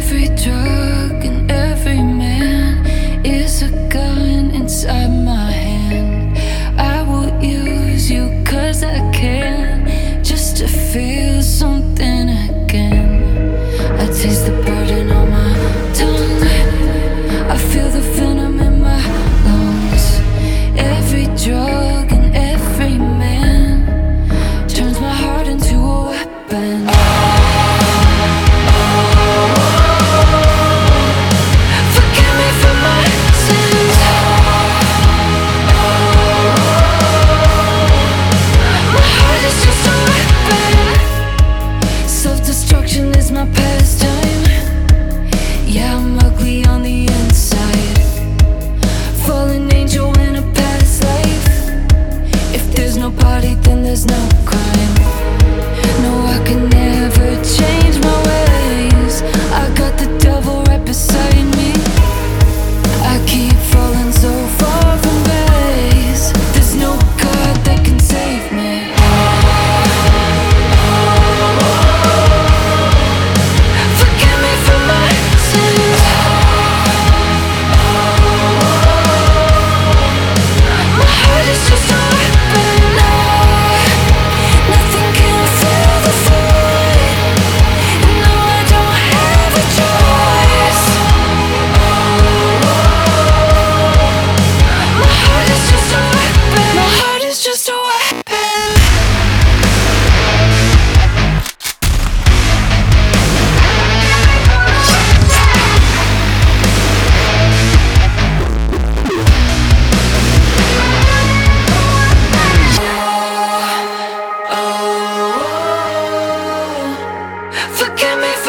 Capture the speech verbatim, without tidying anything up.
Every drug and every man is a gun inside my hand. I will use you cause I can, just to feel something again. I taste the burden on my tongue, I feel the venom in my lungs. Every drug and every man turns my heart into a weapon. Self-destruction is my pastime. Yeah, I'm ugly on the inside, fallen angel in a past life. If there's no party, then there's no crime. No, I can never change my ways. I got the devil right beside me. I keep falling so far from base. There's no God that can save me. Forgive me.